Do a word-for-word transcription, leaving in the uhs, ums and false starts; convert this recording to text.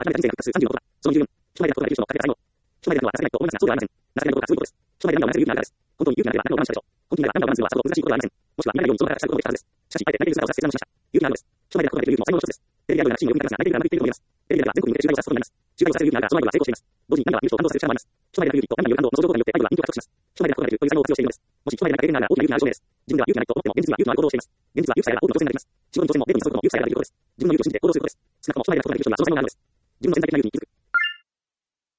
めて人生が復活するさんじゅうのことだ。そのじゅうよん、人前での言葉で言う人の書かれた最後。人前での言葉が情けないと思いますが、そうではありません。情けないことがそういうことです。人前で何を我慢する勇気があるからです。本当に勇気がなければ何を我慢したでしょう。本気になれば何を我慢するはさほど難しいことではありません。もしくは見られないようにその場からしたことができたはずです。しかし、あえて泣いている姿を指す決断をしました。勇気があるのです。人前で書くことができる勇気も才能の一つです。テレビやチームを読みたいますが、泣いているから泣いていると思います。テレビでは全国に向けて集会をさすことになります。集会をさせる勇気があるが、その前には成功しています。同時に涙は見る人を感動させる力もあります。人前で泣く勇気と涙による感動の相乗効果によって愛は人気を獲得します。人前で泣くことができるという才能を活用しているのです。もし人前で泣けるなら大きな勇気がある証明です。自分では勇気がないと思っても、現実には勇気のある行動をしています。現実は勇気さえあれば多くの挑戦ができます。仕事に挑戦もデートに誘うことも勇気さえあればできることです。自分の勇気を信じて行動することです。少なくとも人前で泣くことができる人にはその才能があるのです。自分の潜在的な勇気に気づく。